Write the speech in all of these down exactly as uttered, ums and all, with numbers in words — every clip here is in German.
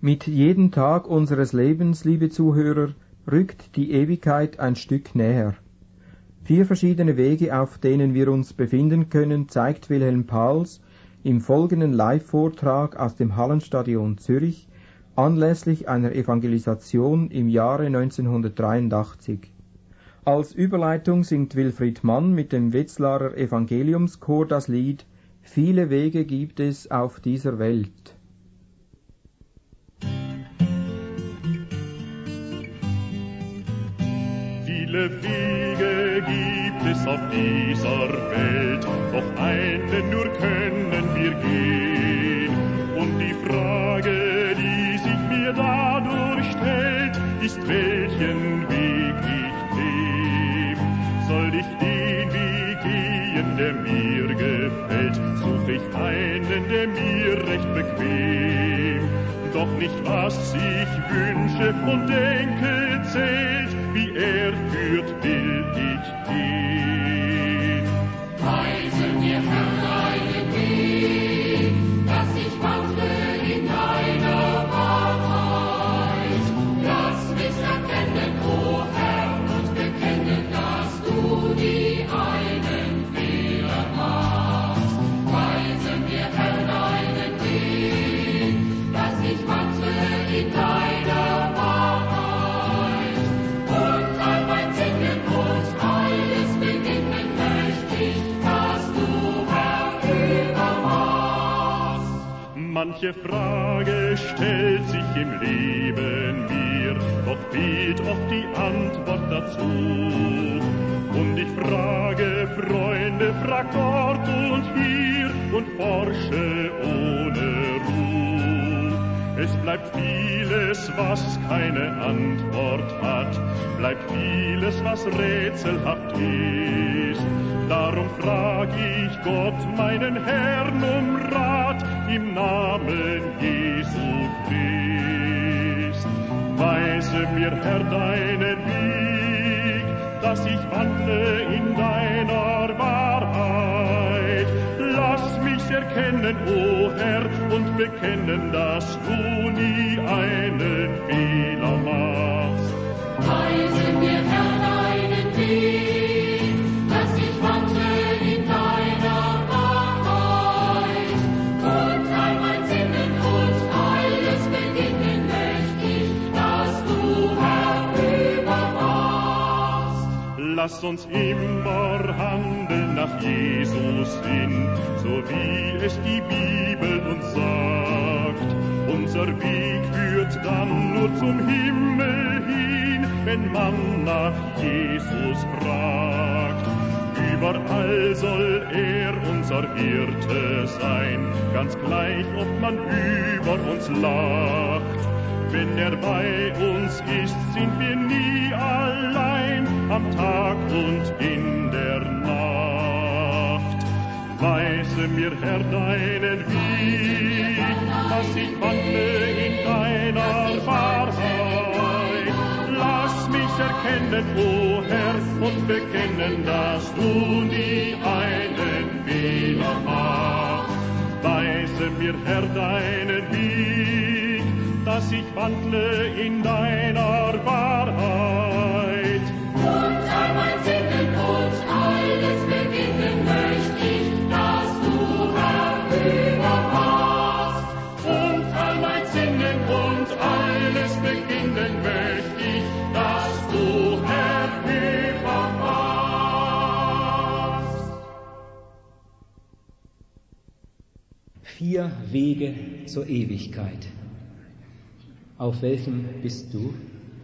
Mit jedem Tag unseres Lebens, liebe Zuhörer, rückt die Ewigkeit ein Stück näher. Vier verschiedene Wege, auf denen wir uns befinden können, zeigt Wilhelm Pahls im folgenden Live-Vortrag aus dem Hallenstadion Zürich anlässlich einer Evangelisation im Jahre neunzehnhundertdreiundachtzig. Als Überleitung singt Wilfried Mann mit dem Wetzlarer Evangeliumschor das Lied »Viele Wege gibt es auf dieser Welt«. Viele Wege gibt es auf dieser Welt, doch einen nur können wir gehen. Und die Frage, die sich mir dadurch stellt, ist, welchen Weg ich nehm. Soll ich den Weg gehen, der mir gefällt, such ich einen, der mir recht bequem. Doch nicht was ich wünsche und denke zählt, wie er führt, will ich gehen. Weise mir, Herr, deinen Weg, dass ich wandle in deiner Wahrheit. Lass mich erkennen, o Herr, und bekennen, dass du nie einen Fehler machst. Weise mir, Herr, deinen Weg, dass ich wandle in deiner Wahrheit. Manche Frage stellt sich im Leben mir, doch fehlt oft die Antwort dazu. Und ich frage Freunde, frag dort und hier und forsche ohne Ruhe. Es bleibt vieles, was keine Antwort hat, bleibt vieles, was rätselhaft ist. Darum frag ich Gott, meinen Herrn, um Rat im Namen Jesu Christ. Weise mir, Herr, deinen Weg, dass ich wandle in deiner Wahrheit. Lass mich erkennen, o Herr, und bekennen, dass du nie einen Fehler machst. Weise mir, Herr, deinen Weg, dass ich wandle in deiner Wahrheit. Und all mein Sinnen und alles beginnen möchte ich, dass du, Herr, überwachst. Lass uns immer handeln nach Jesus hin, so wie es die Bibel uns sagt. Unser Weg führt dann nur zum Himmel hin, wenn man nach Jesus fragt. Überall soll er unser Hirte sein, ganz gleich, ob man über uns lacht. Wenn er bei uns ist, sind wir nie allein, am Tag und in der Nacht. Weise mir, Herr, deinen Weg, dass ich wandle in deiner Wahrheit. Lass mich erkennen, o Herr, und bekennen, dass du nie einen Fehler machst. Weise mir, Herr, deinen Weg, dass ich wandle in deiner Wahrheit. Und all mein Sinnen und alles beginnen möchte ich, dass du, Herr, überwachst. Und all mein Sinnen und alles beginnen möchte ich, dass du, Herr, überwachst. Vier Wege zur Ewigkeit. Auf welchem bist du?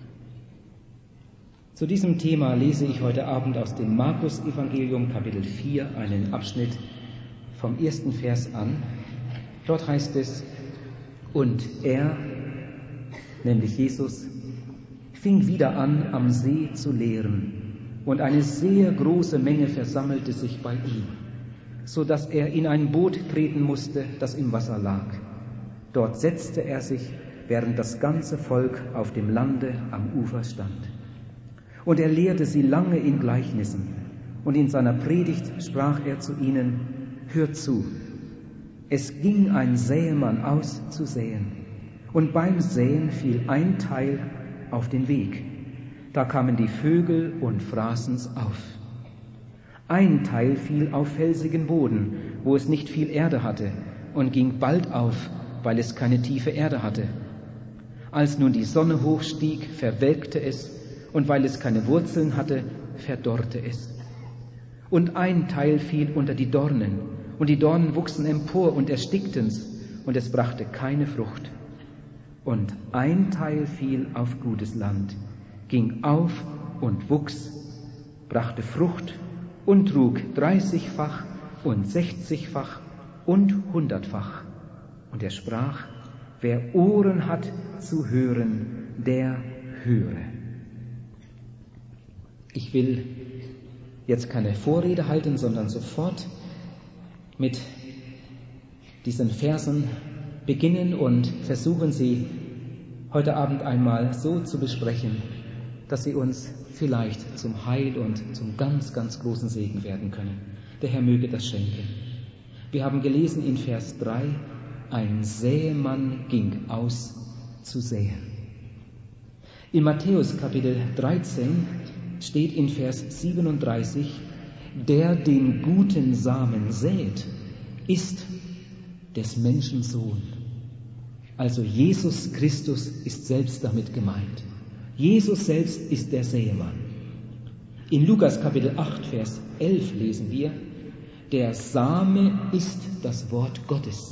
Zu diesem Thema lese ich heute Abend aus dem Markus-Evangelium Kapitel vier einen Abschnitt vom ersten Vers an. Dort heißt es: Und er, nämlich Jesus, fing wieder an, am See zu lehren, und eine sehr große Menge versammelte sich bei ihm, so dass er in ein Boot treten musste, das im Wasser lag. Dort setzte er sich, während das ganze Volk auf dem Lande am Ufer stand. Und er lehrte sie lange in Gleichnissen, und in seiner Predigt sprach er zu ihnen: Hört zu, es ging ein Säemann aus zu säen. Und beim Säen fiel ein Teil auf den Weg. Da kamen die Vögel und fraßen's auf. Ein Teil fiel auf felsigen Boden, wo es nicht viel Erde hatte, und ging bald auf, weil es keine tiefe Erde hatte. Als nun die Sonne hochstieg, verwelkte es, und weil es keine Wurzeln hatte, verdorrte es. Und ein Teil fiel unter die Dornen, und die Dornen wuchsen empor und erstickten's, und es brachte keine Frucht. Und ein Teil fiel auf gutes Land, ging auf und wuchs, brachte Frucht und trug dreißigfach und sechzigfach und hundertfach. Und er sprach, wer Ohren hat zu hören, der höre. Ich will jetzt keine Vorrede halten, sondern sofort mit diesen Versen beginnen und versuchen sie heute Abend einmal so zu besprechen, dass sie uns vielleicht zum Heil und zum ganz, ganz großen Segen werden können. Der Herr möge das schenken. Wir haben gelesen in Vers drei, ein Säemann ging aus zu säen. In Matthäus Kapitel dreizehn steht in Vers siebenunddreißig, der den guten Samen sät, ist des Menschen Sohn. Also Jesus Christus ist selbst damit gemeint. Jesus selbst ist der Säemann. In Lukas Kapitel acht, Vers elf lesen wir, der Same ist das Wort Gottes.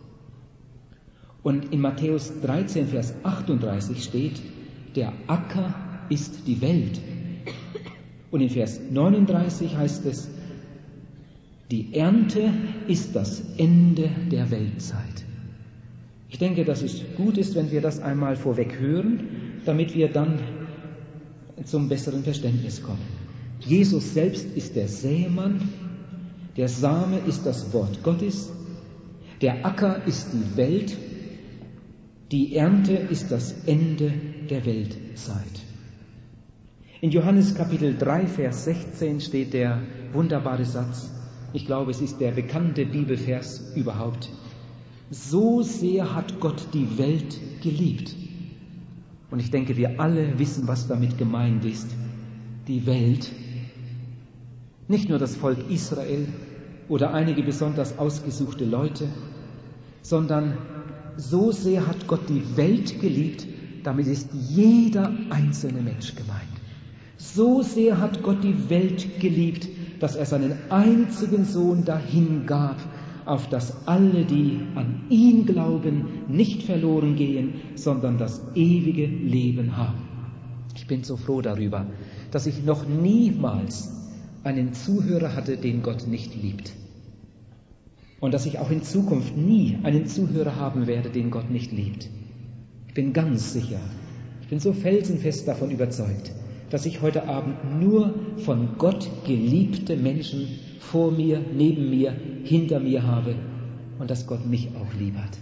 Und in Matthäus dreizehn, Vers achtunddreißig steht, der Acker ist die Welt. Und in Vers neununddreißig heißt es, die Ernte ist das Ende der Weltzeit. Ich denke, dass es gut ist, wenn wir das einmal vorweg hören, damit wir dann zum besseren Verständnis kommen. Jesus selbst ist der Säemann, der Same ist das Wort Gottes, der Acker ist die Welt, die Ernte ist das Ende der Weltzeit. In Johannes Kapitel drei, Vers sechzehn steht der wunderbare Satz, ich glaube, es ist der bekannte Bibelvers überhaupt, so sehr hat Gott die Welt geliebt. Und ich denke, wir alle wissen, was damit gemeint ist. Die Welt, nicht nur das Volk Israel oder einige besonders ausgesuchte Leute, sondern so sehr hat Gott die Welt geliebt, damit ist jeder einzelne Mensch gemeint. So sehr hat Gott die Welt geliebt, dass er seinen einzigen Sohn dahingab, auf dass alle, die an ihn glauben, nicht verloren gehen, sondern das ewige Leben haben. Ich bin so froh darüber, dass ich noch niemals einen Zuhörer hatte, den Gott nicht liebt. Und dass ich auch in Zukunft nie einen Zuhörer haben werde, den Gott nicht liebt. Ich bin ganz sicher, ich bin so felsenfest davon überzeugt, dass ich heute Abend nur von Gott geliebte Menschen vor mir, neben mir, hinter mir habe und dass Gott mich auch lieb hat.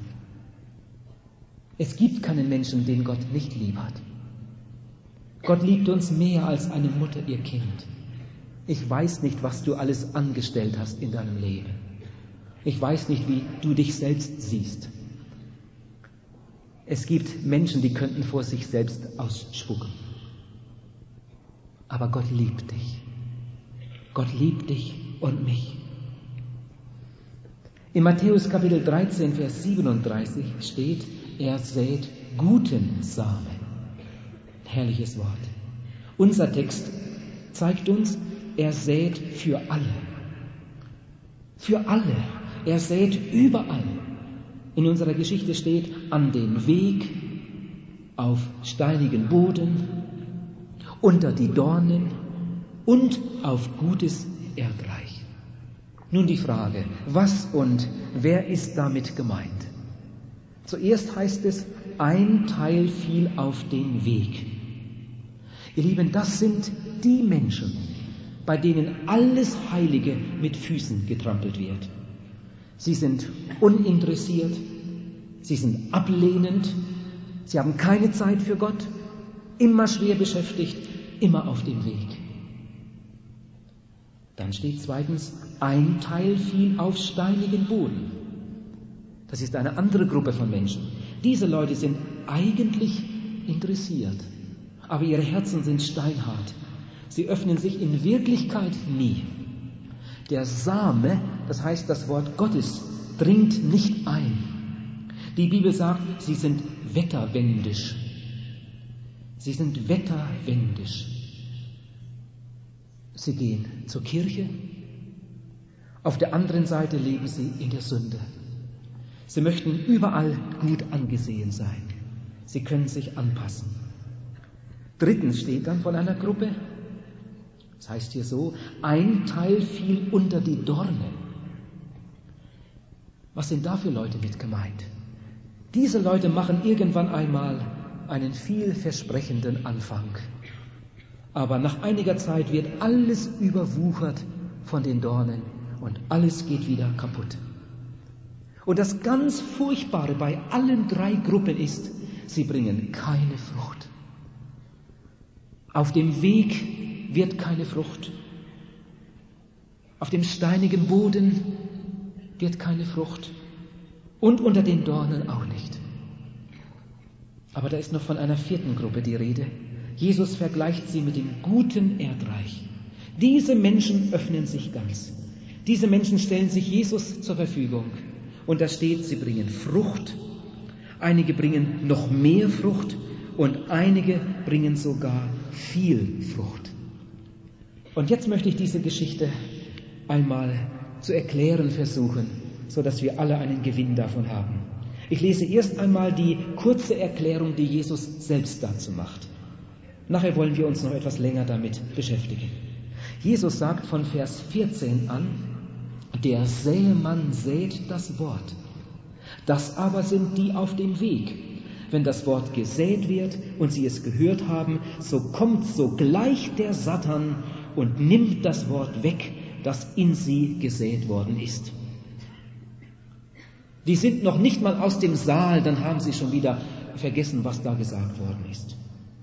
Es gibt keinen Menschen, den Gott nicht lieb hat. Gott liebt uns mehr als eine Mutter ihr Kind. Ich weiß nicht, was du alles angestellt hast in deinem Leben. Ich weiß nicht, wie du dich selbst siehst. Es gibt Menschen, die könnten vor sich selbst ausspucken. Aber Gott liebt dich. Gott liebt dich und mich. In Matthäus Kapitel dreizehn, Vers siebenunddreißig steht, er sät guten Samen. Herrliches Wort. Unser Text zeigt uns, er sät für alle. Für alle. Er sät überall. In unserer Geschichte steht, an den Weg, auf steinigen Boden, unter die Dornen und auf gutes Erdreich. Nun die Frage, was und wer ist damit gemeint? Zuerst heißt es, ein Teil fiel auf den Weg. Ihr Lieben, das sind die Menschen, bei denen alles Heilige mit Füßen getrampelt wird. Sie sind uninteressiert, sie sind ablehnend, sie haben keine Zeit für Gott, immer schwer beschäftigt, immer auf dem Weg. Dann steht zweitens, ein Teil fiel auf steinigen Boden. Das ist eine andere Gruppe von Menschen. Diese Leute sind eigentlich interessiert, aber ihre Herzen sind steinhart. Sie öffnen sich in Wirklichkeit nie. Der Same, das heißt das Wort Gottes, dringt nicht ein. Die Bibel sagt, sie sind wetterwendisch. Sie sind wetterwendisch. Sie gehen zur Kirche. Auf der anderen Seite leben sie in der Sünde. Sie möchten überall gut angesehen sein. Sie können sich anpassen. Drittens steht dann von einer Gruppe, das heißt hier so, ein Teil fiel unter die Dornen. Was sind da für Leute mit gemeint? Diese Leute machen irgendwann einmal einen vielversprechenden Anfang. Aber nach einiger Zeit wird alles überwuchert von den Dornen und alles geht wieder kaputt. Und das ganz Furchtbare bei allen drei Gruppen ist, sie bringen keine Frucht. Auf dem Weg wird keine Frucht. Auf dem steinigen Boden wird keine Frucht. Und unter den Dornen auch nicht. Aber da ist noch von einer vierten Gruppe die Rede. Jesus vergleicht sie mit dem guten Erdreich. Diese Menschen öffnen sich ganz. Diese Menschen stellen sich Jesus zur Verfügung. Und da steht, sie bringen Frucht. Einige bringen noch mehr Frucht und einige bringen sogar viel Frucht. Und jetzt möchte ich diese Geschichte einmal zu erklären versuchen, sodass wir alle einen Gewinn davon haben. Ich lese erst einmal die kurze Erklärung, die Jesus selbst dazu macht. Nachher wollen wir uns noch etwas länger damit beschäftigen. Jesus sagt von Vers vierzehn an, der Sämann sät das Wort. Das aber sind die auf dem Weg. Wenn das Wort gesät wird und sie es gehört haben, so kommt sogleich der Satan und nimmt das Wort weg, das in sie gesät worden ist. Die sind noch nicht mal aus dem Saal, dann haben sie schon wieder vergessen, was da gesagt worden ist.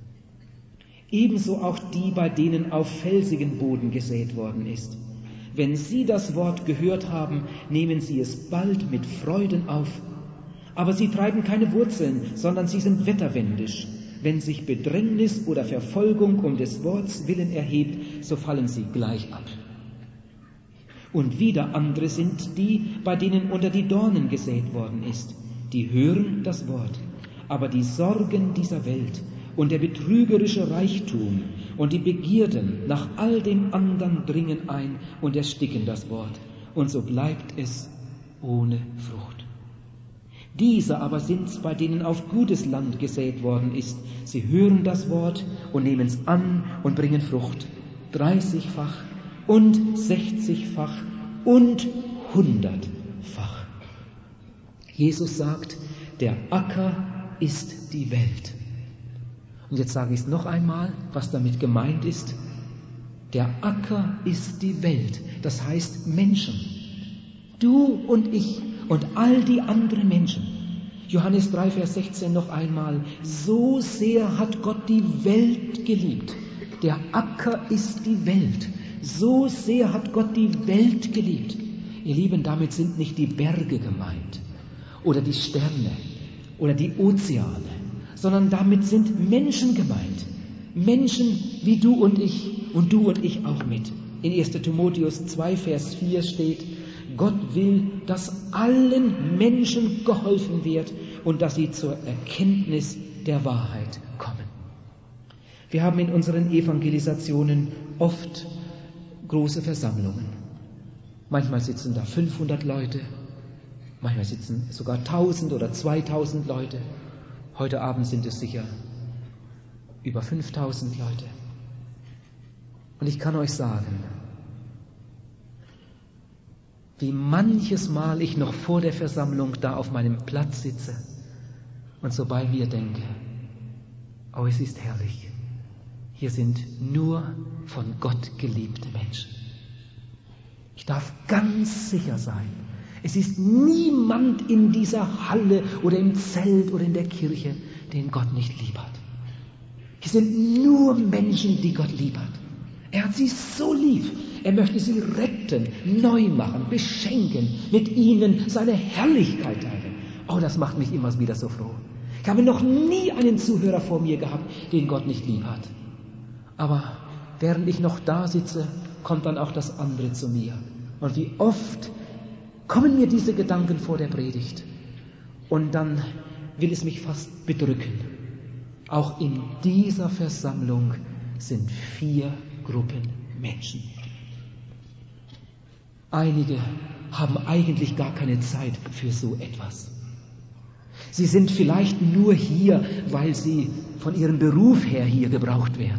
Ebenso auch die, bei denen auf felsigen Boden gesät worden ist. Wenn sie das Wort gehört haben, nehmen sie es bald mit Freuden auf. Aber sie treiben keine Wurzeln, sondern sie sind wetterwendisch. Wenn sich Bedrängnis oder Verfolgung um des Worts willen erhebt, so fallen sie gleich ab. Und wieder andere sind die, bei denen unter die Dornen gesät worden ist. Die hören das Wort, aber die Sorgen dieser Welt und der betrügerische Reichtum und die Begierden nach all dem anderen dringen ein und ersticken das Wort. Und so bleibt es ohne Frucht. Diese aber sind's, bei denen auf gutes Land gesät worden ist. Sie hören das Wort und nehmen es an und bringen Frucht. Dreißigfach und sechzigfach und hundertfach. Jesus sagt, der Acker ist die Welt. Und jetzt sage ich es noch einmal, was damit gemeint ist. Der Acker ist die Welt, das heißt Menschen. Du und ich und all die anderen Menschen. Johannes drei, Vers sechzehn noch einmal. So sehr hat Gott die Welt geliebt. Der Acker ist die Welt. So sehr hat Gott die Welt geliebt. Ihr Lieben, damit sind nicht die Berge gemeint oder die Sterne oder die Ozeane, sondern damit sind Menschen gemeint. Menschen wie du und ich und du und ich auch mit. In erster Timotheus zwei, Vers vier steht, Gott will, dass allen Menschen geholfen wird und dass sie zur Erkenntnis der Wahrheit kommen. Wir haben in unseren Evangelisationen oft große Versammlungen. Manchmal sitzen da fünfhundert Leute, manchmal sitzen sogar tausend oder zweitausend Leute. Heute Abend sind es sicher über fünftausend Leute. Und ich kann euch sagen, wie manches Mal ich noch vor der Versammlung da auf meinem Platz sitze und so bei mir denke, oh, es ist herrlich. Hier sind nur von Gott geliebte Menschen. Ich darf ganz sicher sein, es ist niemand in dieser Halle oder im Zelt oder in der Kirche, den Gott nicht lieb hat. Hier sind nur Menschen, die Gott lieb hat. Er hat sie so lieb. Er möchte sie retten, neu machen, beschenken, mit ihnen seine Herrlichkeit teilen. Oh, das macht mich immer wieder so froh. Ich habe noch nie einen Zuhörer vor mir gehabt, den Gott nicht lieb hat. Aber während ich noch da sitze, kommt dann auch das andere zu mir. Und wie oft kommen mir diese Gedanken vor der Predigt. Und dann will es mich fast bedrücken. Auch in dieser Versammlung sind vier Gruppen Menschen. Einige haben eigentlich gar keine Zeit für so etwas. Sie sind vielleicht nur hier, weil sie von ihrem Beruf her hier gebraucht werden.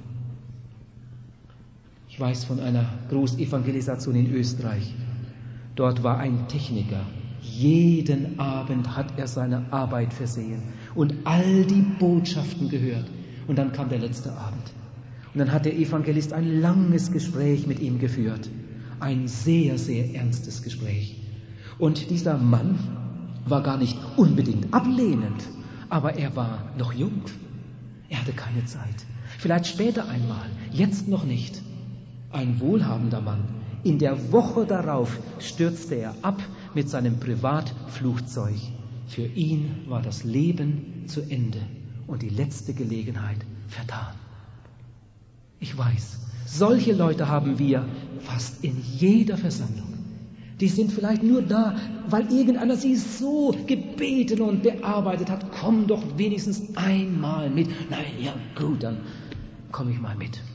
Ich weiß von einer Großevangelisation in Österreich. Dort war ein Techniker. Jeden Abend hat er seine Arbeit versehen und all die Botschaften gehört. Und dann kam der letzte Abend. Und dann hat der Evangelist ein langes Gespräch mit ihm geführt. Ein sehr, sehr ernstes Gespräch. Und dieser Mann war gar nicht unbedingt ablehnend, aber er war noch jung. Er hatte keine Zeit. Vielleicht später einmal, jetzt noch nicht. Ein wohlhabender Mann. In der Woche darauf stürzte er ab mit seinem Privatflugzeug. Für ihn war das Leben zu Ende und die letzte Gelegenheit vertan. Ich weiß, solche Leute haben wir fast in jeder Versammlung. Die sind vielleicht nur da, weil irgendeiner sie so gebeten und bearbeitet hat. Komm doch wenigstens einmal mit. Nein, ja gut, dann komme ich mal mit.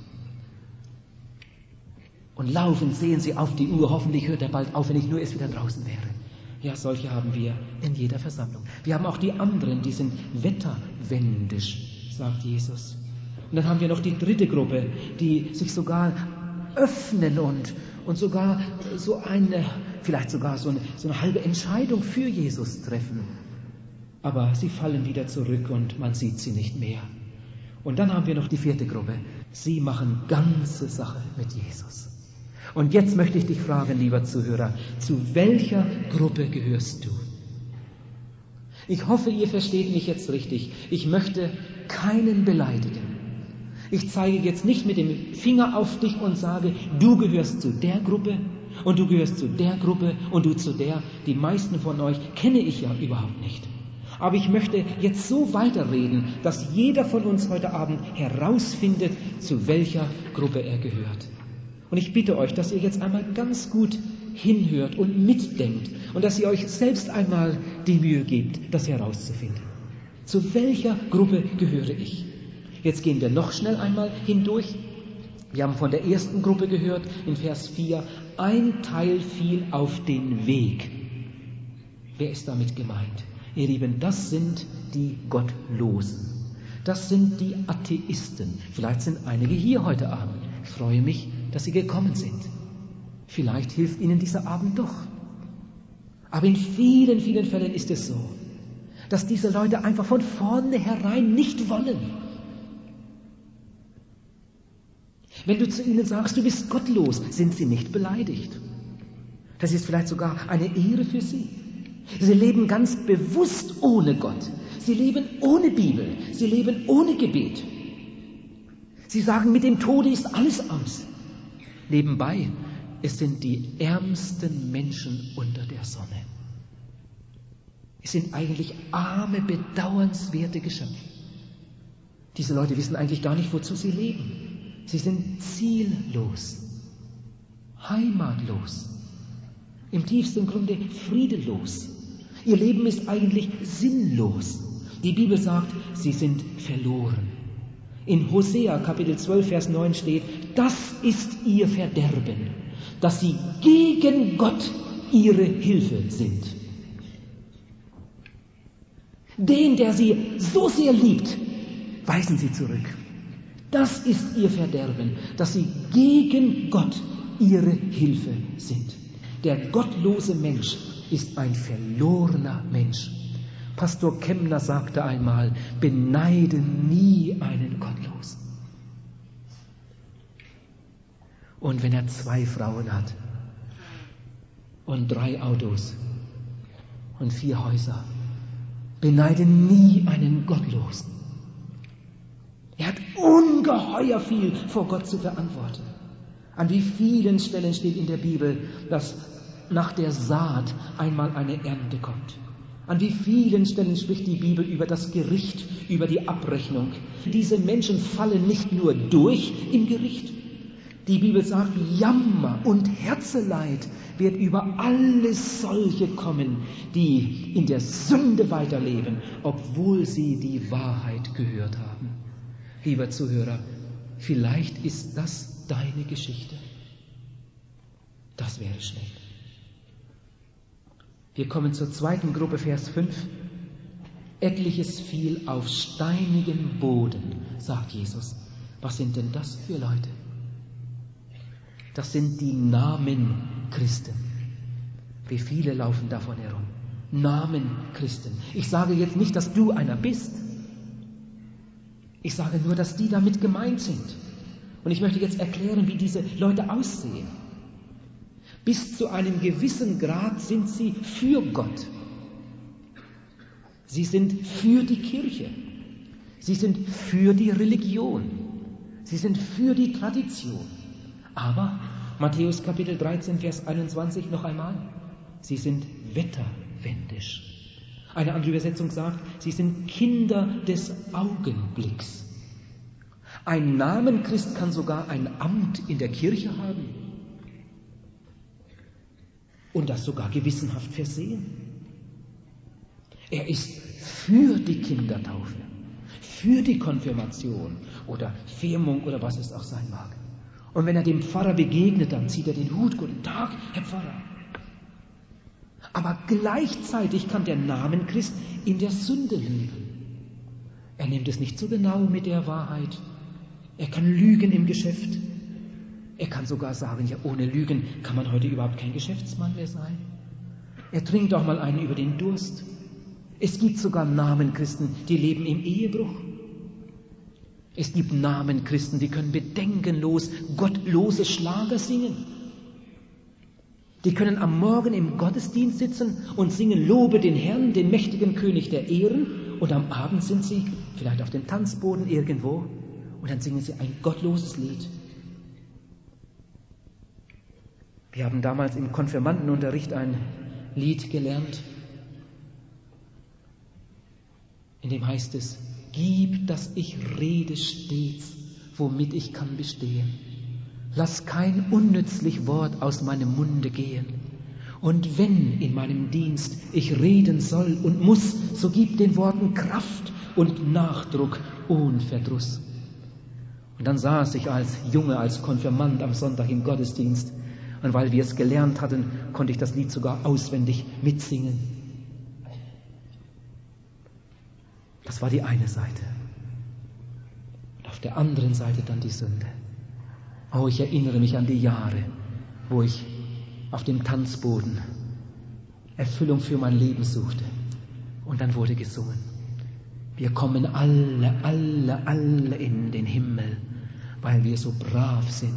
Und laufend sehen sie auf die Uhr. Hoffentlich hört er bald auf, wenn ich nur erst wieder draußen wäre. Ja, solche haben wir in jeder Versammlung. Wir haben auch die anderen, die sind wetterwendisch, sagt Jesus. Und dann haben wir noch die dritte Gruppe, die sich sogar öffnen und, und sogar so eine, vielleicht sogar so eine, so eine halbe Entscheidung für Jesus treffen. Aber sie fallen wieder zurück und man sieht sie nicht mehr. Und dann haben wir noch die vierte Gruppe. Sie machen ganze Sache mit Jesus. Und jetzt möchte ich dich fragen, lieber Zuhörer, zu welcher Gruppe gehörst du? Ich hoffe, ihr versteht mich jetzt richtig. Ich möchte keinen beleidigen. Ich zeige jetzt nicht mit dem Finger auf dich und sage, du gehörst zu der Gruppe und du gehörst zu der Gruppe und du zu der. Die meisten von euch kenne ich ja überhaupt nicht. Aber ich möchte jetzt so weiterreden, dass jeder von uns heute Abend herausfindet, zu welcher Gruppe er gehört. Und ich bitte euch, dass ihr jetzt einmal ganz gut hinhört und mitdenkt und dass ihr euch selbst einmal die Mühe gebt, das herauszufinden. Zu welcher Gruppe gehöre ich? Jetzt gehen wir noch schnell einmal hindurch. Wir haben von der ersten Gruppe gehört, in Vers vier, ein Teil fiel auf den Weg. Wer ist damit gemeint? Ihr Lieben, das sind die Gottlosen. Das sind die Atheisten. Vielleicht sind einige hier heute Abend. Ich freue mich, dass sie gekommen sind. Vielleicht hilft ihnen dieser Abend doch. Aber in vielen, vielen Fällen ist es so, dass diese Leute einfach von vornherein nicht wollen. Wenn du zu ihnen sagst, du bist gottlos, sind sie nicht beleidigt. Das ist vielleicht sogar eine Ehre für sie. Sie leben ganz bewusst ohne Gott. Sie leben ohne Bibel. Sie leben ohne Gebet. Sie sagen, mit dem Tode ist alles aus. Nebenbei, es sind die ärmsten Menschen unter der Sonne. Es sind eigentlich arme, bedauernswerte Geschöpfe. Diese Leute wissen eigentlich gar nicht, wozu sie leben. Sie sind ziellos, heimatlos, im tiefsten Grunde friedelos. Ihr Leben ist eigentlich sinnlos. Die Bibel sagt, sie sind verloren. In Hosea Kapitel zwölf, Vers neun steht, das ist ihr Verderben, dass sie gegen Gott ihre Hilfe sind. Den, der sie so sehr liebt, weisen sie zurück. Das ist ihr Verderben, dass sie gegen Gott ihre Hilfe sind. Der gottlose Mensch ist ein verlorener Mensch. Pastor Kemmler sagte einmal, beneide nie einen Gottlosen. Und wenn er zwei Frauen hat und drei Autos und vier Häuser, beneide nie einen Gottlosen. Er hat ungeheuer viel vor Gott zu verantworten. An wie vielen Stellen steht in der Bibel, dass nach der Saat einmal eine Ernte kommt. An wie vielen Stellen spricht die Bibel über das Gericht, über die Abrechnung. Diese Menschen fallen nicht nur durch im Gericht. Die Bibel sagt, Jammer und Herzeleid wird über alle solche kommen, die in der Sünde weiterleben, obwohl sie die Wahrheit gehört haben. Lieber Zuhörer, vielleicht ist das deine Geschichte. Das wäre schlecht. Wir kommen zur zweiten Gruppe, Vers fünf. Etliches fiel auf steinigen Boden, sagt Jesus. Was sind denn das für Leute? Das sind die Namen-Christen. Wie viele laufen davon herum? Namen-Christen. Ich sage jetzt nicht, dass du einer bist. Ich sage nur, dass die damit gemeint sind. Und ich möchte jetzt erklären, wie diese Leute aussehen. Bis zu einem gewissen Grad sind sie für Gott. Sie sind für die Kirche. Sie sind für die Religion. Sie sind für die Tradition. Aber, Matthäus Kapitel dreizehn, Vers einundzwanzig noch einmal, sie sind wetterwendisch. Eine andere Übersetzung sagt, sie sind Kinder des Augenblicks. Ein Namenchrist kann sogar ein Amt in der Kirche haben und das sogar gewissenhaft versehen. Er ist für die Kindertaufe, für die Konfirmation oder Firmung oder was es auch sein mag. Und wenn er dem Pfarrer begegnet, dann zieht er den Hut. Guten Tag, Herr Pfarrer. Aber gleichzeitig kann der Namenchrist in der Sünde leben. Er nimmt es nicht so genau mit der Wahrheit. Er kann lügen im Geschäft. Er kann sogar sagen, ja, ohne Lügen kann man heute überhaupt kein Geschäftsmann mehr sein. Er trinkt auch mal einen über den Durst. Es gibt sogar Namenchristen, die leben im Ehebruch. Es gibt Namenchristen, die können bedenkenlos gottlose Schlager singen. Die können am Morgen im Gottesdienst sitzen und singen Lobe den Herrn, den mächtigen König der Ehren. Und am Abend sind sie vielleicht auf dem Tanzboden irgendwo und dann singen sie ein gottloses Lied. Wir haben damals im Konfirmandenunterricht ein Lied gelernt, in dem heißt es: Gib, dass ich rede stets, womit ich kann bestehen. Lass kein unnützlich Wort aus meinem Munde gehen. Und wenn in meinem Dienst ich reden soll und muss, so gib den Worten Kraft und Nachdruck ohne Verdruss. Und dann saß ich als Junge, als Konfirmand am Sonntag im Gottesdienst. Und weil wir es gelernt hatten, konnte ich das Lied sogar auswendig mitsingen. Das war die eine Seite. Und auf der anderen Seite dann die Sünde. Oh, ich erinnere mich an die Jahre, wo ich auf dem Tanzboden Erfüllung für mein Leben suchte. Und dann wurde gesungen: Wir kommen alle, alle, alle in den Himmel, weil wir so brav sind.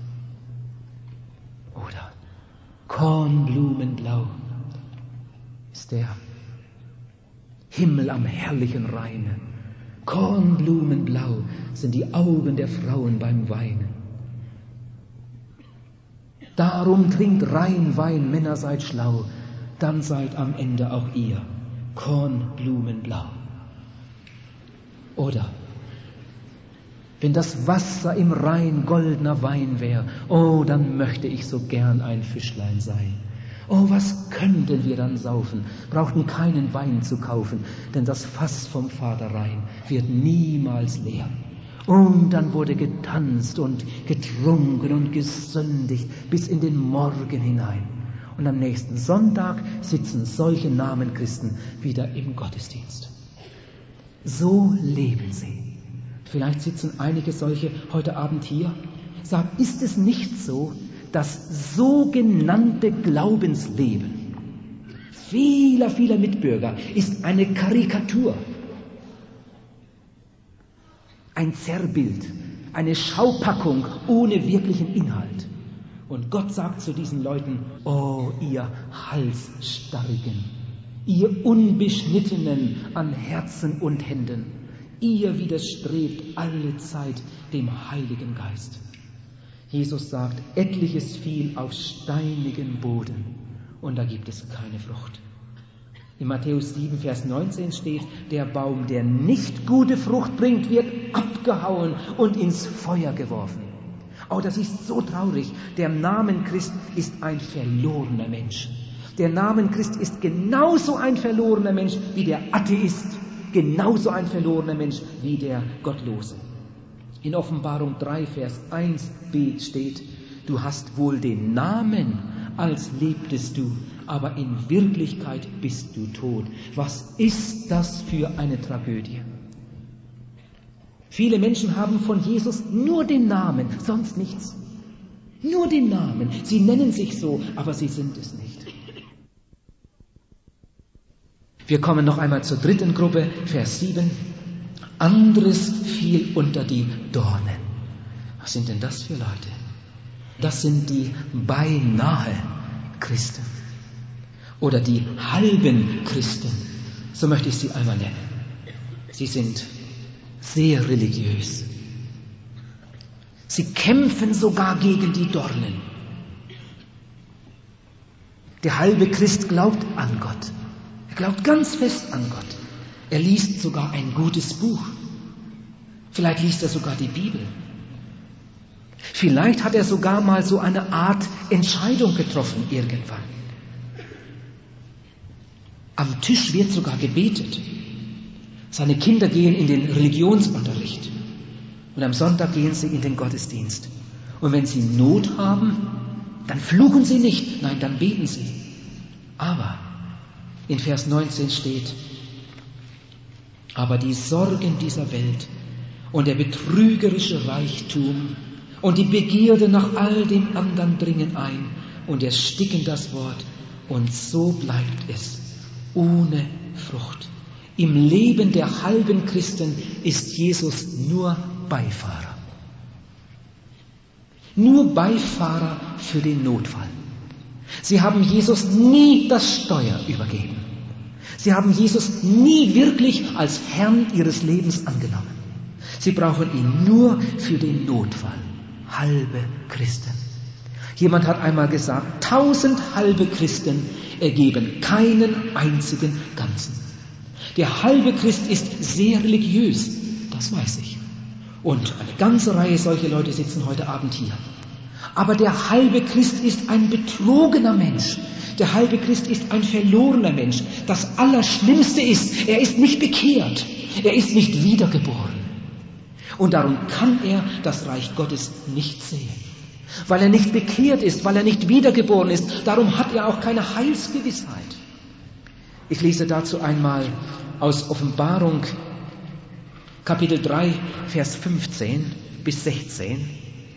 Oder Kornblumenblau ist der Himmel am herrlichen Rheine. Kornblumenblau sind die Augen der Frauen beim Weinen. Darum trinkt rein Wein, Männer, seid schlau, dann seid am Ende auch ihr Kornblumenblau. Oder wenn das Wasser im Rhein goldener Wein wäre, oh, dann möchte ich so gern ein Fischlein sein. Oh, was könnten wir dann saufen, brauchten keinen Wein zu kaufen, denn das Fass vom Vater Rhein wird niemals leer. Und dann wurde getanzt und getrunken und gesündigt bis in den Morgen hinein. Und am nächsten Sonntag sitzen solche Namenchristen wieder im Gottesdienst. So leben sie. Vielleicht sitzen einige solche heute Abend hier. Sag, ist es nicht so, das sogenannte Glaubensleben vieler, vieler Mitbürger ist eine Karikatur, ein Zerrbild, eine Schaupackung ohne wirklichen Inhalt. Und Gott sagt zu diesen Leuten: Oh, ihr Halsstarrigen, ihr Unbeschnittenen an Herzen und Händen, ihr widerstrebt alle Zeit dem Heiligen Geist. Jesus sagt, etliches fiel auf steinigen Boden und da gibt es keine Frucht. In Matthäus sieben, Vers neunzehn steht, der Baum, der nicht gute Frucht bringt, wird abgehauen und ins Feuer geworfen. Oh, das ist so traurig. Der Namen Christ ist ein verlorener Mensch. Der Namen Christ ist genauso ein verlorener Mensch wie der Atheist, genauso ein verlorener Mensch wie der Gottlose. In Offenbarung drei, Vers eins b steht, du hast wohl den Namen, als lebtest du, aber in Wirklichkeit bist du tot. Was ist das für eine Tragödie? Viele Menschen haben von Jesus nur den Namen, sonst nichts. Nur den Namen. Sie nennen sich so, aber sie sind es nicht. Wir kommen noch einmal zur dritten Gruppe, Vers sieben. Anderes fiel unter die Dornen. Was sind denn das für Leute? Das sind die beinahe Christen oder die halben Christen, so möchte ich sie einmal nennen. Sie sind sehr religiös. Sie kämpfen sogar gegen die Dornen. Der halbe Christ glaubt an Gott. Er glaubt ganz fest an Gott. Er liest sogar ein gutes Buch. Vielleicht liest er sogar die Bibel. Vielleicht hat er sogar mal so eine Art Entscheidung getroffen irgendwann. Am Tisch wird sogar gebetet. Seine Kinder gehen in den Religionsunterricht. Und am Sonntag gehen sie in den Gottesdienst. Und wenn sie Not haben, dann fluchen sie nicht, nein, dann beten sie. Aber in Vers neunzehn steht, aber die Sorgen dieser Welt und der betrügerische Reichtum und die Begierde nach all dem anderen dringen ein und ersticken das Wort. Und so bleibt es ohne Frucht. Im Leben der halben Christen ist Jesus nur Beifahrer. Nur Beifahrer für den Notfall. Sie haben Jesus nie das Steuer übergeben. Sie haben Jesus nie wirklich als Herrn ihres Lebens angenommen. Sie brauchen ihn nur für den Notfall. Halbe Christen. Jemand hat einmal gesagt, tausend halbe Christen ergeben keinen einzigen Ganzen. Der halbe Christ ist sehr religiös, das weiß ich. Und eine ganze Reihe solcher Leute sitzen heute Abend hier. Aber der halbe Christ ist ein betrogener Mensch. Der halbe Christ ist ein verlorener Mensch. Das Allerschlimmste ist, er ist nicht bekehrt. Er ist nicht wiedergeboren. Und darum kann er das Reich Gottes nicht sehen. Weil er nicht bekehrt ist, weil er nicht wiedergeboren ist. Darum hat er auch keine Heilsgewissheit. Ich lese dazu einmal aus Offenbarung Kapitel drei, Vers fünfzehn bis sechzehn.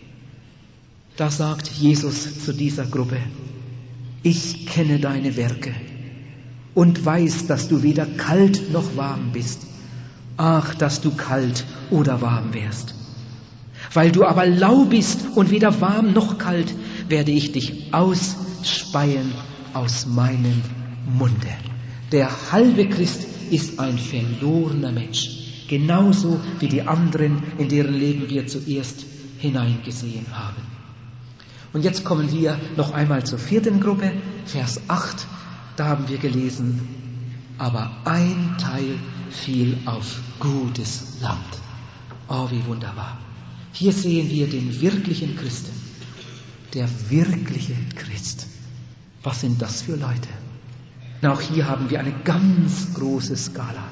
Da sagt Jesus zu dieser Gruppe, ich kenne deine Werke und weiß, dass du weder kalt noch warm bist. Ach, dass du kalt oder warm wärst. Weil du aber lau bist und weder warm noch kalt, werde ich dich ausspeien aus meinem Munde. Der halbe Christ ist ein verlorener Mensch, genauso wie die anderen, in deren Leben wir zuerst hineingesehen haben. Und jetzt kommen wir noch einmal zur vierten Gruppe, Vers acht. Da haben wir gelesen, aber ein Teil fiel auf gutes Land. Oh, wie wunderbar. Hier sehen wir den wirklichen Christen. Der wirkliche Christ. Was sind das für Leute? Auch hier haben wir eine ganz große Skala.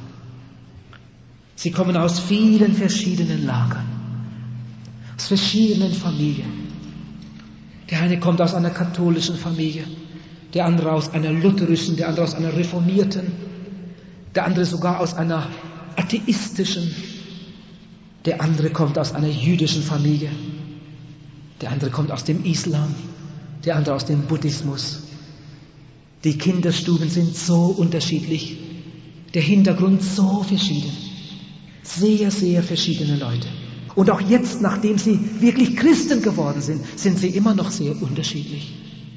Sie kommen aus vielen verschiedenen Lagern, aus verschiedenen Familien. Der eine kommt aus einer katholischen Familie, der andere aus einer lutherischen, der andere aus einer reformierten, der andere sogar aus einer atheistischen, der andere kommt aus einer jüdischen Familie, der andere kommt aus dem Islam, der andere aus dem Buddhismus. Die Kinderstuben sind so unterschiedlich, der Hintergrund so verschieden, sehr, sehr verschiedene Leute. Und auch jetzt, nachdem sie wirklich Christen geworden sind, sind sie immer noch sehr unterschiedlich.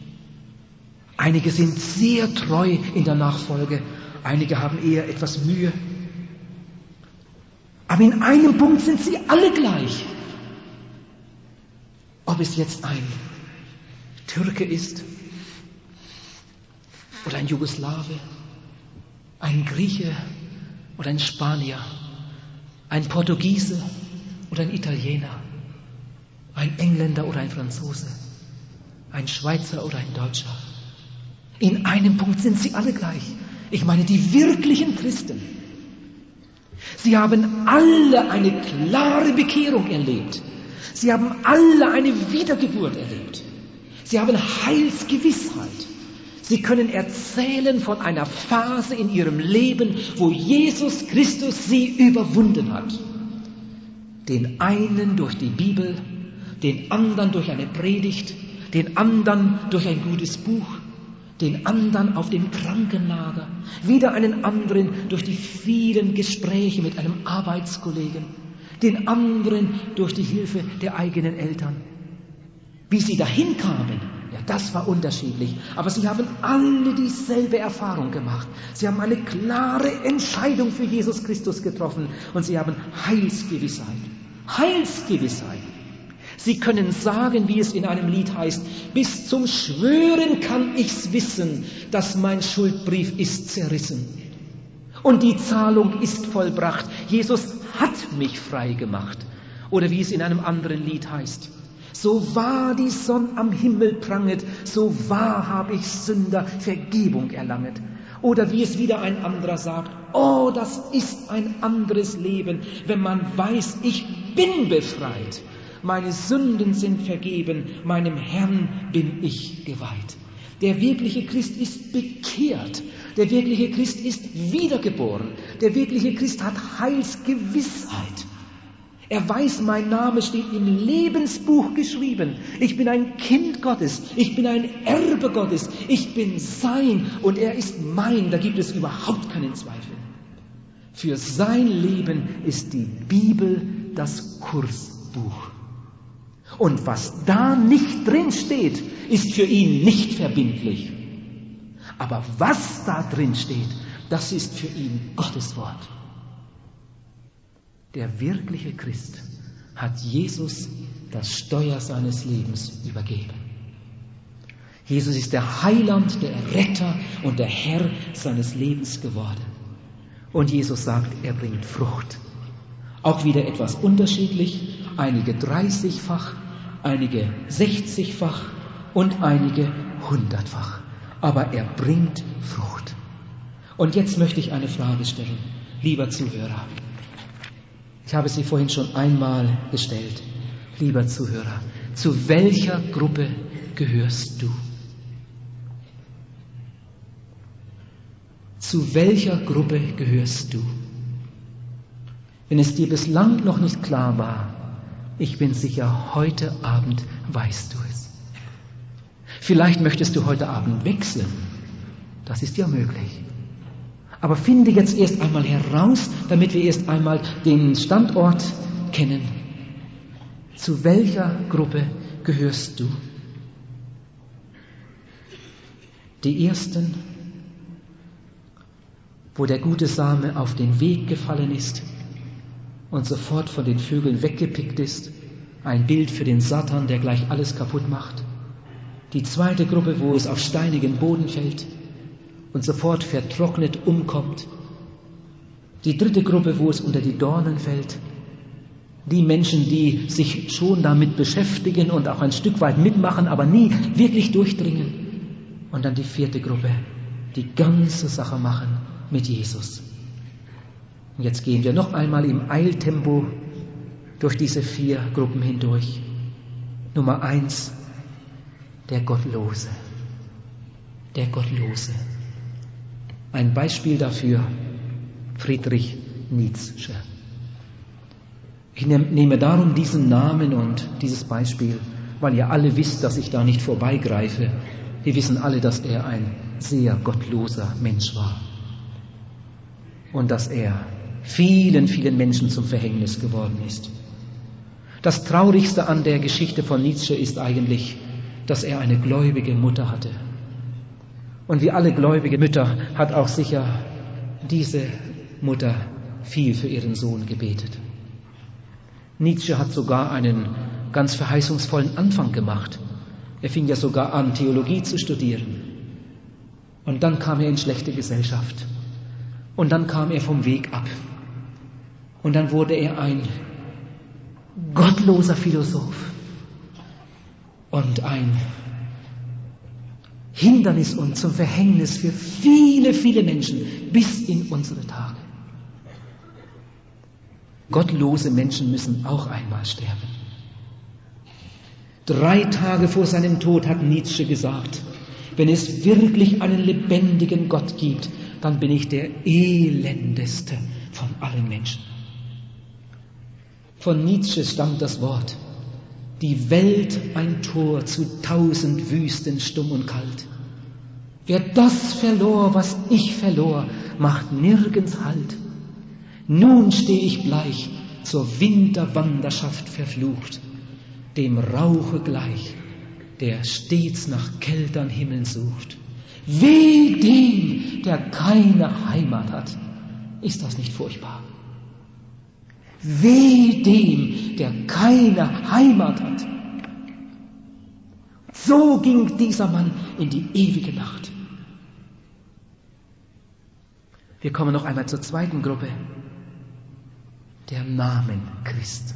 Einige sind sehr treu in der Nachfolge, einige haben eher etwas Mühe. Aber in einem Punkt sind sie alle gleich. Ob es jetzt ein Türke ist oder ein Jugoslawe ein Grieche oder ein Spanier, ein Portugiese oder ein Italiener, ein Engländer oder ein Franzose, ein Schweizer oder ein Deutscher. In einem Punkt sind sie alle gleich. Ich meine, die wirklichen Christen. Sie haben alle eine klare Bekehrung erlebt. Sie haben alle eine Wiedergeburt erlebt. Sie haben Heilsgewissheit. Sie können erzählen von einer Phase in ihrem Leben, wo Jesus Christus sie überwunden hat. Den einen durch die Bibel, den anderen durch eine Predigt, den anderen durch ein gutes Buch, den anderen auf dem Krankenlager, wieder einen anderen durch die vielen Gespräche mit einem Arbeitskollegen, den anderen durch die Hilfe der eigenen Eltern. Wie sie dahin kamen, ja, das war unterschiedlich, aber sie haben alle dieselbe Erfahrung gemacht. Sie haben eine klare Entscheidung für Jesus Christus getroffen und sie haben Heilsgewissheit. Heilsgewissheit. Sie können sagen, wie es in einem Lied heißt, bis zum Schwören kann ich's wissen, dass mein Schuldbrief ist zerrissen. Und die Zahlung ist vollbracht. Jesus hat mich frei gemacht. Oder wie es in einem anderen Lied heißt, so wahr die Sonne am Himmel pranget, so wahr habe ich Sünder Vergebung erlanget. Oder wie es wieder ein anderer sagt, oh, das ist ein anderes Leben, wenn man weiß, ich bin befreit. Meine Sünden sind vergeben, meinem Herrn bin ich geweiht. Der wirkliche Christ ist bekehrt. Der wirkliche Christ ist wiedergeboren. Der wirkliche Christ hat Heilsgewissheit. Er weiß, mein Name steht im Lebensbuch geschrieben. Ich bin ein Kind Gottes. Ich bin ein Erbe Gottes. Ich bin sein und er ist mein. Da gibt es überhaupt keinen Zweifel. Für sein Leben ist die Bibel das Kursbuch. Und was da nicht drin steht, ist für ihn nicht verbindlich. Aber was da drin steht, das ist für ihn Gottes Wort. Der wirkliche Christ hat Jesus das Steuer seines Lebens übergeben. Jesus ist der Heiland, der Retter und der Herr seines Lebens geworden. Und Jesus sagt, er bringt Frucht. Auch wieder etwas unterschiedlich, einige dreißigfach, einige sechzigfach und einige hundertfach. Aber er bringt Frucht. Und jetzt möchte ich eine Frage stellen, lieber Zuhörer. Ich habe sie vorhin schon einmal gestellt. Lieber Zuhörer, zu welcher Gruppe gehörst du? Zu welcher Gruppe gehörst du? Wenn es dir bislang noch nicht klar war, ich bin sicher, heute Abend weißt du es. Vielleicht möchtest du heute Abend wechseln. Das ist ja möglich. Aber finde jetzt erst einmal heraus, damit wir erst einmal den Standort kennen. Zu welcher Gruppe gehörst du? Die ersten, wo der gute Same auf den Weg gefallen ist und sofort von den Vögeln weggepickt ist, ein Bild für den Satan, der gleich alles kaputt macht. Die zweite Gruppe, wo es auf steinigen Boden fällt und sofort vertrocknet umkommt. Die dritte Gruppe, wo es unter die Dornen fällt. Die Menschen, die sich schon damit beschäftigen und auch ein Stück weit mitmachen, aber nie wirklich durchdringen. Und dann die vierte Gruppe, die ganze Sache machen mit Jesus. Und jetzt gehen wir noch einmal im Eiltempo durch diese vier Gruppen hindurch. Nummer eins, der Gottlose. Der Gottlose. Ein Beispiel dafür, Friedrich Nietzsche. Ich nehme darum diesen Namen und dieses Beispiel, weil ihr alle wisst, dass ich da nicht vorbeigreife. Wir wissen alle, dass er ein sehr gottloser Mensch war. Und dass er vielen, vielen Menschen zum Verhängnis geworden ist. Das Traurigste an der Geschichte von Nietzsche ist eigentlich, dass er eine gläubige Mutter hatte. Und wie alle gläubige Mütter hat auch sicher diese Mutter viel für ihren Sohn gebetet. Nietzsche hat sogar einen ganz verheißungsvollen Anfang gemacht. Er fing ja sogar an, Theologie zu studieren. Und dann kam er in schlechte Gesellschaft. Und dann kam er vom Weg ab. Und dann wurde er ein gottloser Philosoph und ein Hindernis und zum Verhängnis für viele, viele Menschen bis in unsere Tage. Gottlose Menschen müssen auch einmal sterben. Drei Tage vor seinem Tod hat Nietzsche gesagt, wenn es wirklich einen lebendigen Gott gibt, dann bin ich der elendeste von allen Menschen. Von Nietzsche stammt das Wort: Die Welt ein Tor zu tausend Wüsten, stumm und kalt. Wer das verlor, was ich verlor, macht nirgends Halt. Nun steh ich bleich, zur Winterwanderschaft verflucht, dem Rauche gleich, der stets nach kältern Himmeln sucht. Weh dem, der keine Heimat hat. Ist das nicht furchtbar? Weh dem, der keine Heimat hat. So ging dieser Mann in die ewige Nacht. Wir kommen noch einmal zur zweiten Gruppe. Der Namen Christ.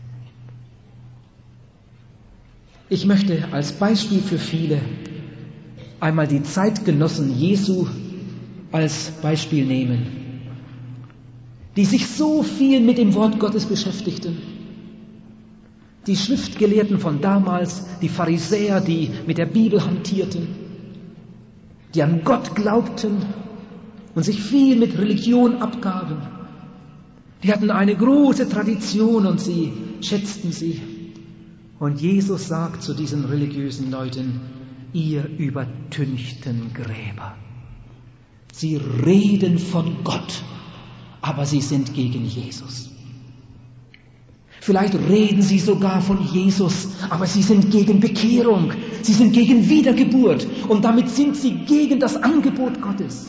Ich möchte als Beispiel für viele einmal die Zeitgenossen Jesu als Beispiel nehmen, die sich so viel mit dem Wort Gottes beschäftigten. Die Schriftgelehrten von damals, die Pharisäer, die mit der Bibel hantierten, die an Gott glaubten und sich viel mit Religion abgaben. Die hatten eine große Tradition und sie schätzten sie. Und Jesus sagt zu diesen religiösen Leuten: Ihr übertünchten Gräber. Sie reden von Gott, aber sie sind gegen Jesus. Vielleicht reden sie sogar von Jesus, aber sie sind gegen Bekehrung, sie sind gegen Wiedergeburt und damit sind sie gegen das Angebot Gottes.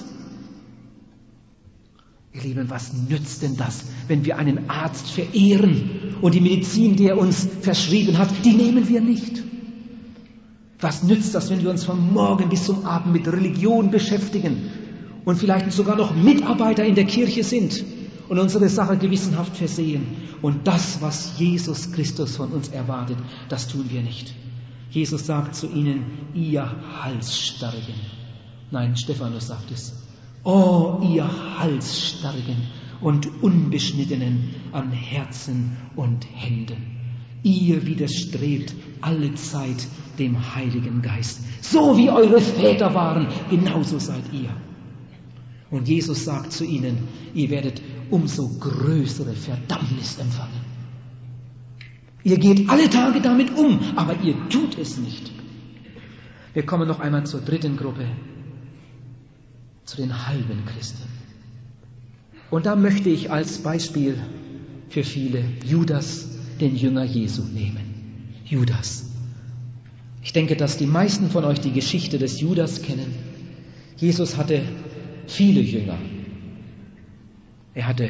Ihr Lieben, was nützt denn das, wenn wir einen Arzt verehren und die Medizin, die er uns verschrieben hat, die nehmen wir nicht? Was nützt das, wenn wir uns von morgen bis zum Abend mit Religion beschäftigen und vielleicht sogar noch Mitarbeiter in der Kirche sind und unsere Sache gewissenhaft versehen und das, was Jesus Christus von uns erwartet, das tun wir nicht. Jesus sagt zu ihnen: Ihr Halsstarrigen. Nein, Stephanus sagt es: Oh, ihr Halsstarrigen und Unbeschnittenen an Herzen und Händen. Ihr widerstrebt alle Zeit dem Heiligen Geist. So wie eure Väter waren, genauso seid ihr. Und Jesus sagt zu ihnen: Ihr werdet umso größere Verdammnis empfangen. Ihr geht alle Tage damit um, aber ihr tut es nicht. Wir kommen noch einmal zur dritten Gruppe, zu den halben Christen. Und da möchte ich als Beispiel für viele Judas, den Jünger Jesu, nehmen. Judas. Ich denke, dass die meisten von euch die Geschichte des Judas kennen. Jesus hatte viele Jünger. Er hatte,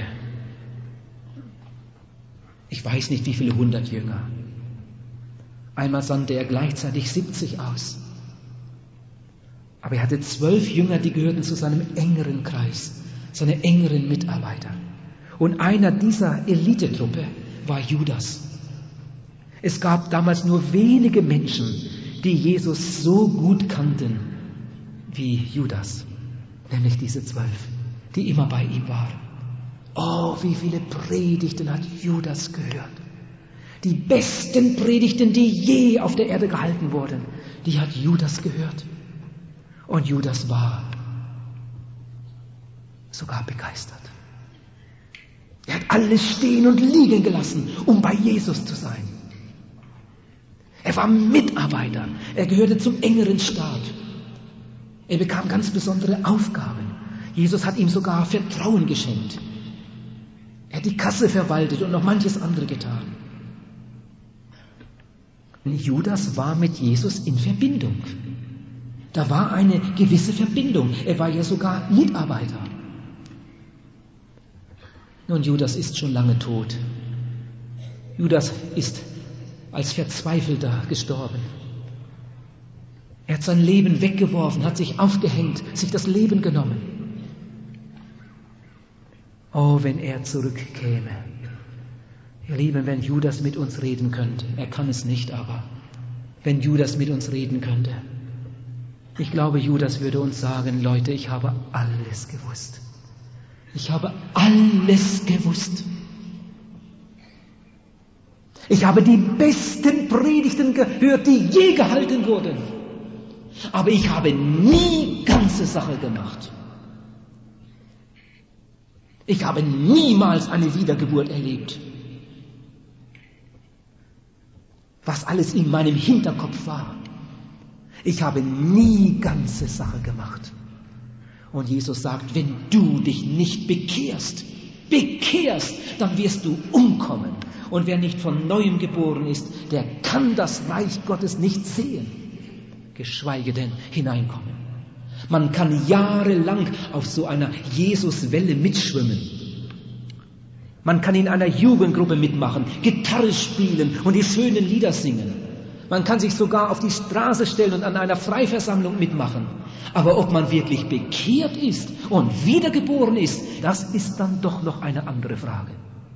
ich weiß nicht wie viele hundert Jünger. Einmal sandte er gleichzeitig siebzig aus. Aber er hatte zwölf Jünger, die gehörten zu seinem engeren Kreis, seine engeren Mitarbeiter. Und einer dieser Elitetruppe war Judas. Es gab damals nur wenige Menschen, die Jesus so gut kannten wie Judas, nämlich diese zwölf, die immer bei ihm waren. Oh, wie viele Predigten hat Judas gehört. Die besten Predigten, die je auf der Erde gehalten wurden, die hat Judas gehört. Und Judas war sogar begeistert. Er hat alles stehen und liegen gelassen, um bei Jesus zu sein. Er war Mitarbeiter. Er gehörte zum engeren Stab. Er bekam ganz besondere Aufgaben. Jesus hat ihm sogar Vertrauen geschenkt. Er hat die Kasse verwaltet und noch manches andere getan. Und Judas war mit Jesus in Verbindung. Da war eine gewisse Verbindung. Er war ja sogar Mitarbeiter. Nun, Judas ist schon lange tot. Judas ist als Verzweifelter gestorben. Er hat sein Leben weggeworfen, hat sich aufgehängt, sich das Leben genommen. Oh, wenn er zurückkäme. Ihr Lieben, wenn Judas mit uns reden könnte, er kann es nicht, aber wenn Judas mit uns reden könnte, ich glaube, Judas würde uns sagen, Leute, ich habe alles gewusst. Ich habe alles gewusst. Ich habe die besten Predigten gehört, die je gehalten wurden. Aber ich habe nie ganze Sache gemacht. Ich habe niemals eine Wiedergeburt erlebt. Was alles in meinem Hinterkopf war. Ich habe nie ganze Sache gemacht. Und Jesus sagt, wenn du dich nicht bekehrst, bekehrst, dann wirst du umkommen. Und wer nicht von Neuem geboren ist, der kann das Reich Gottes nicht sehen, geschweige denn hineinkommen. Man kann jahrelang auf so einer Jesuswelle mitschwimmen. Man kann in einer Jugendgruppe mitmachen, Gitarre spielen und die schönen Lieder singen. Man kann sich sogar auf die Straße stellen und an einer Freiversammlung mitmachen. Aber ob man wirklich bekehrt ist und wiedergeboren ist, das ist dann doch noch eine andere Frage.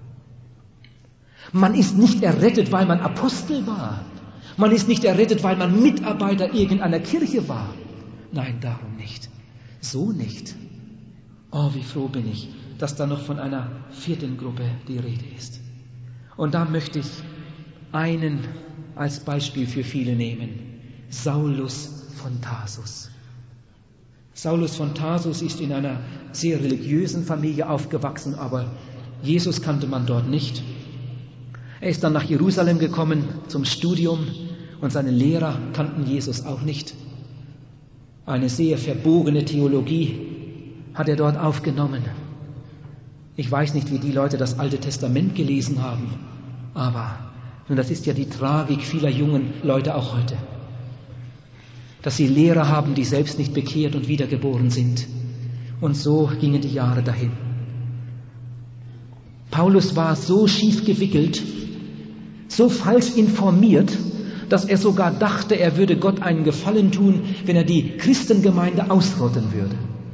Man ist nicht errettet, weil man Apostel war. Man ist nicht errettet, weil man Mitarbeiter irgendeiner Kirche war. Nein, darum nicht. So nicht. Oh, wie froh bin ich, dass da noch von einer vierten Gruppe die Rede ist. Und da möchte ich einen als Beispiel für viele nehmen. Saulus von Tarsus. Saulus von Tarsus ist in einer sehr religiösen Familie aufgewachsen, aber Jesus kannte man dort nicht. Er ist dann nach Jerusalem gekommen zum Studium und seine Lehrer kannten Jesus auch nicht. Eine sehr verbogene Theologie hat er dort aufgenommen. Ich weiß nicht, wie die Leute das Alte Testament gelesen haben, aber nun, das ist ja die Tragik vieler jungen Leute auch heute, dass sie Lehrer haben, die selbst nicht bekehrt und wiedergeboren sind. Und so gingen die Jahre dahin. Paulus war so schief gewickelt, so falsch informiert, dass er sogar dachte, er würde Gott einen Gefallen tun, wenn er die Christengemeinde ausrotten würde.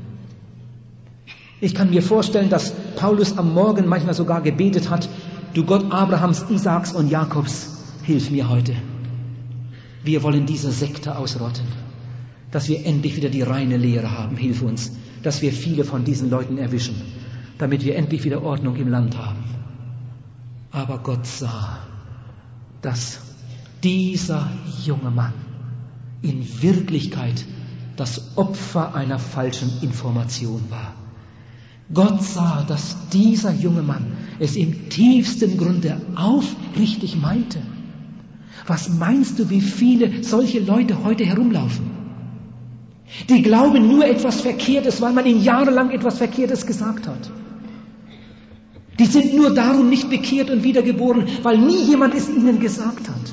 Ich kann mir vorstellen, dass Paulus am Morgen manchmal sogar gebetet hat, du Gott Abrahams, Isaaks und Jakobs, hilf mir heute. Wir wollen diese Sekte ausrotten, dass wir endlich wieder die reine Lehre haben, hilf uns, dass wir viele von diesen Leuten erwischen, damit wir endlich wieder Ordnung im Land haben. Aber Gott sah, dass dieser junge Mann in Wirklichkeit das Opfer einer falschen Information war. Gott sah, dass dieser junge Mann es im tiefsten Grunde aufrichtig meinte. Was meinst du, wie viele solche Leute heute herumlaufen? Die glauben nur etwas Verkehrtes, weil man ihnen jahrelang etwas Verkehrtes gesagt hat. Die sind nur darum nicht bekehrt und wiedergeboren, weil nie jemand es ihnen gesagt hat.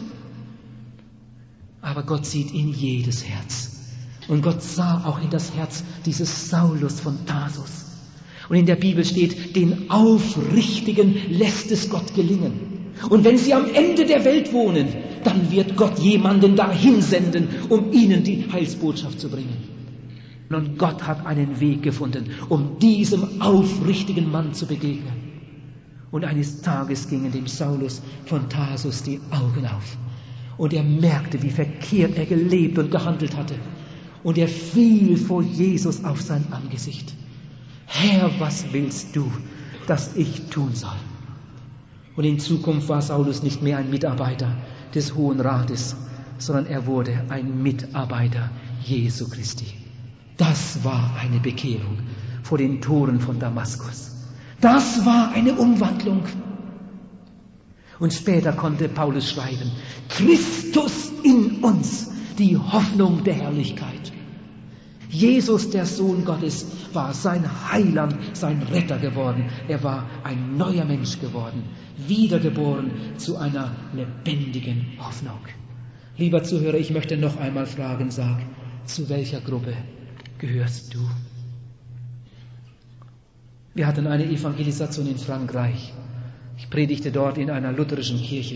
Aber Gott sieht in jedes Herz. Und Gott sah auch in das Herz dieses Saulus von Tarsus. Und in der Bibel steht, den Aufrichtigen lässt es Gott gelingen. Und wenn sie am Ende der Welt wohnen, dann wird Gott jemanden dahin senden, um ihnen die Heilsbotschaft zu bringen. Und Gott hat einen Weg gefunden, um diesem aufrichtigen Mann zu begegnen. Und eines Tages gingen dem Saulus von Tarsus die Augen auf. Und er merkte, wie verkehrt er gelebt und gehandelt hatte. Und er fiel vor Jesus auf sein Angesicht. Herr, was willst du, dass ich tun soll? Und in Zukunft war Saulus nicht mehr ein Mitarbeiter des Hohen Rates, sondern er wurde ein Mitarbeiter Jesu Christi. Das war eine Bekehrung vor den Toren von Damaskus. Das war eine Umwandlung. Und später konnte Paulus schreiben, Christus in uns, die Hoffnung der Herrlichkeit. Jesus, der Sohn Gottes, war sein Heiland, sein Retter geworden. Er war ein neuer Mensch geworden, wiedergeboren zu einer lebendigen Hoffnung. Lieber Zuhörer, ich möchte noch einmal fragen, sag, zu welcher Gruppe gehörst du? Wir hatten eine Evangelisation in Frankreich. Ich predigte dort in einer lutherischen Kirche.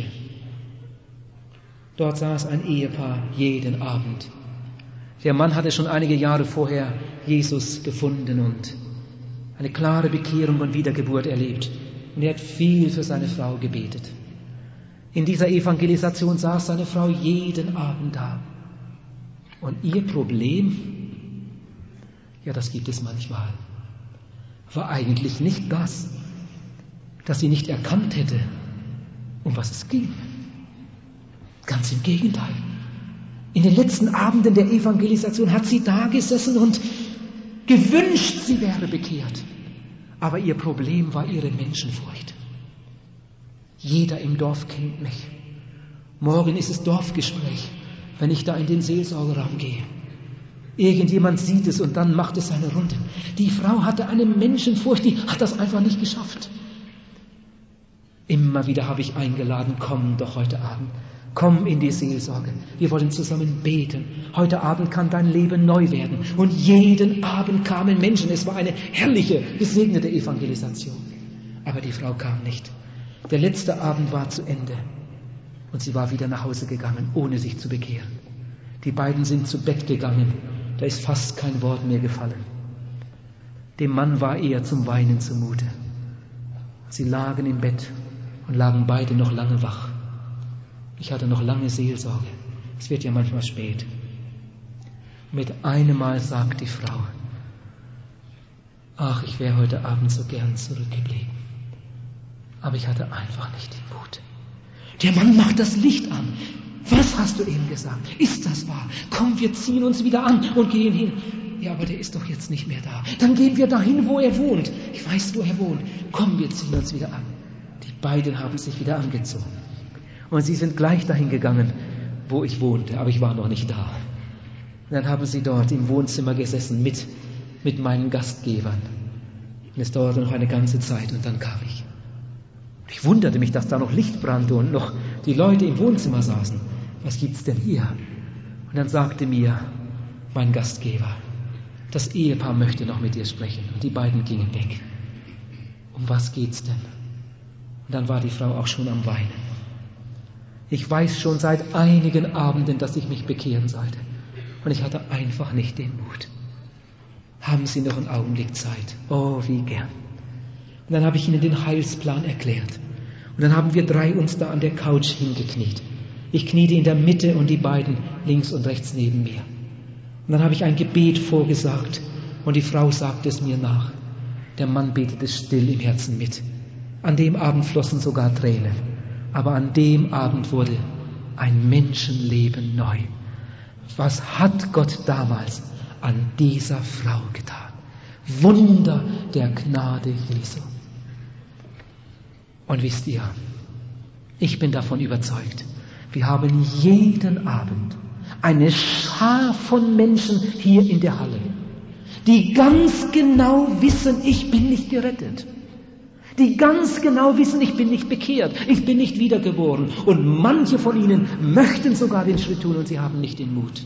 Dort saß ein Ehepaar jeden Abend. Der Mann hatte schon einige Jahre vorher Jesus gefunden und eine klare Bekehrung und Wiedergeburt erlebt. Und er hat viel für seine Frau gebetet. In dieser Evangelisation saß seine Frau jeden Abend da. Und ihr Problem, ja, das gibt es manchmal, war eigentlich nicht das, dass sie nicht erkannt hätte, um was es ging. Ganz im Gegenteil. In den letzten Abenden der Evangelisation hat sie da gesessen und gewünscht, sie wäre bekehrt. Aber ihr Problem war ihre Menschenfurcht. Jeder im Dorf kennt mich. Morgen ist es Dorfgespräch, wenn ich da in den Seelsorgeraum gehe. Irgendjemand sieht es und dann macht es seine Runde. Die Frau hatte eine Menschenfurcht, die hat das einfach nicht geschafft. Immer wieder habe ich eingeladen, komm doch heute Abend. Komm in die Seelsorge. Wir wollen zusammen beten. Heute Abend kann dein Leben neu werden. Und jeden Abend kamen Menschen. Es war eine herrliche, gesegnete Evangelisation. Aber die Frau kam nicht. Der letzte Abend war zu Ende. Und sie war wieder nach Hause gegangen, ohne sich zu bekehren. Die beiden sind zu Bett gegangen. Da ist fast kein Wort mehr gefallen. Dem Mann war eher zum Weinen zumute. Sie lagen im Bett und lagen beide noch lange wach. Ich hatte noch lange Seelsorge. Es wird ja manchmal spät. Mit einem Mal sagt die Frau, ach, ich wäre heute Abend so gern zurückgeblieben. Aber ich hatte einfach nicht den Mut. Der Mann macht das Licht an. Was hast du ihm gesagt? Ist das wahr? Komm, wir ziehen uns wieder an und gehen hin. Ja, aber der ist doch jetzt nicht mehr da. Dann gehen wir dahin, wo er wohnt. Ich weiß, wo er wohnt. Komm, wir ziehen uns wieder an. Die beiden haben sich wieder angezogen. Und sie sind gleich dahin gegangen, wo ich wohnte, aber ich war noch nicht da. Und dann haben sie dort im Wohnzimmer gesessen mit, mit meinen Gastgebern. Und es dauerte noch eine ganze Zeit und dann kam ich. Ich wunderte mich, dass da noch Licht brannte und noch die Leute im Wohnzimmer saßen. Was gibt's denn hier? Und dann sagte mir mein Gastgeber, das Ehepaar möchte noch mit dir sprechen. Und die beiden gingen weg. Um was geht's denn? Und dann war die Frau auch schon am Weinen. Ich weiß schon seit einigen Abenden, dass ich mich bekehren sollte. Und ich hatte einfach nicht den Mut. Haben Sie noch einen Augenblick Zeit? Oh, wie gern. Und dann habe ich Ihnen den Heilsplan erklärt. Und dann haben wir drei uns da an der Couch hingekniet. Ich kniete in der Mitte und die beiden links und rechts neben mir. Und dann habe ich ein Gebet vorgesagt und die Frau sagte es mir nach. Der Mann betete still im Herzen mit. An dem Abend flossen sogar Tränen. Aber an dem Abend wurde ein Menschenleben neu. Was hat Gott damals an dieser Frau getan? Wunder der Gnade Jesu. Und wisst ihr, ich bin davon überzeugt, wir haben jeden Abend eine Schar von Menschen hier in der Halle, die ganz genau wissen, ich bin nicht gerettet. Die ganz genau wissen, ich bin nicht bekehrt, ich bin nicht wiedergeboren. Und manche von ihnen möchten sogar den Schritt tun und sie haben nicht den Mut.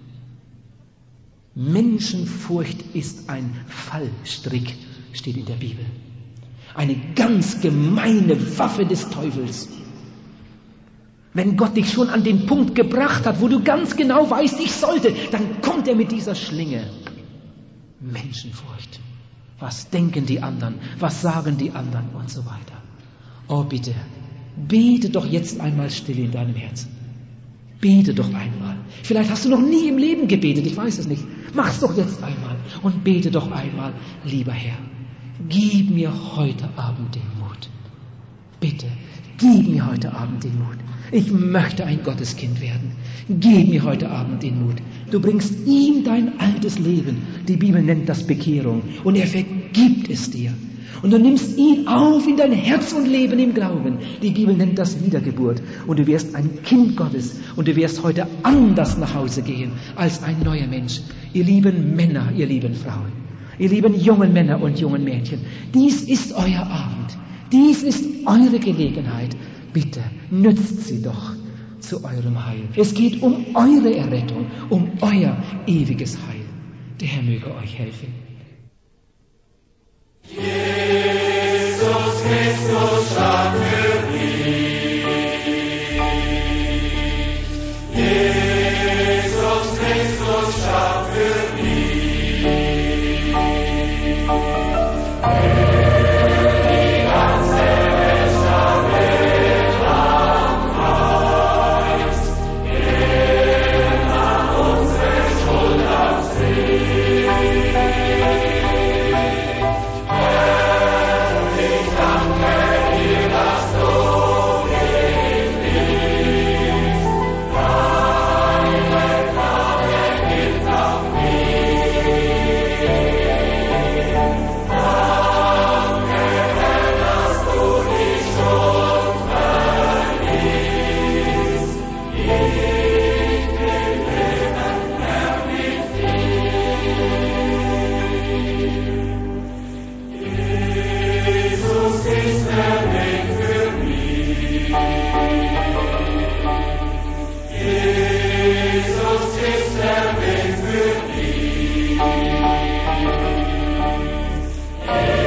Menschenfurcht ist ein Fallstrick, steht in der Bibel. Eine ganz gemeine Waffe des Teufels. Wenn Gott dich schon an den Punkt gebracht hat, wo du ganz genau weißt, ich sollte, dann kommt er mit dieser Schlinge. Menschenfurcht. Was denken die anderen? Was sagen die anderen? Und so weiter. Oh bitte, bete doch jetzt einmal still in deinem Herzen. Bete doch einmal. Vielleicht hast du noch nie im Leben gebetet, ich weiß es nicht. Mach's doch jetzt einmal und bete doch einmal, lieber Herr. Gib mir heute Abend den Mut. Bitte, gib mir heute Abend den Mut. Ich möchte ein Gotteskind werden. Gib mir heute Abend den Mut. Du bringst ihm dein altes Leben. Die Bibel nennt das Bekehrung. Und er vergibt es dir. Und du nimmst ihn auf in dein Herz und Leben im Glauben. Die Bibel nennt das Wiedergeburt. Und du wirst ein Kind Gottes. Und du wirst heute anders nach Hause gehen als ein neuer Mensch. Ihr lieben Männer, ihr lieben Frauen. Ihr lieben jungen Männer und jungen Mädchen. Dies ist euer Abend. Dies ist eure Gelegenheit. Bitte, nützt sie doch zu eurem Heil. Es geht um eure Errettung, um euer ewiges Heil. Der Herr möge euch helfen. Jesus Christus starb für mich. Jesus Christus starb für mich. ist der Weg für dich.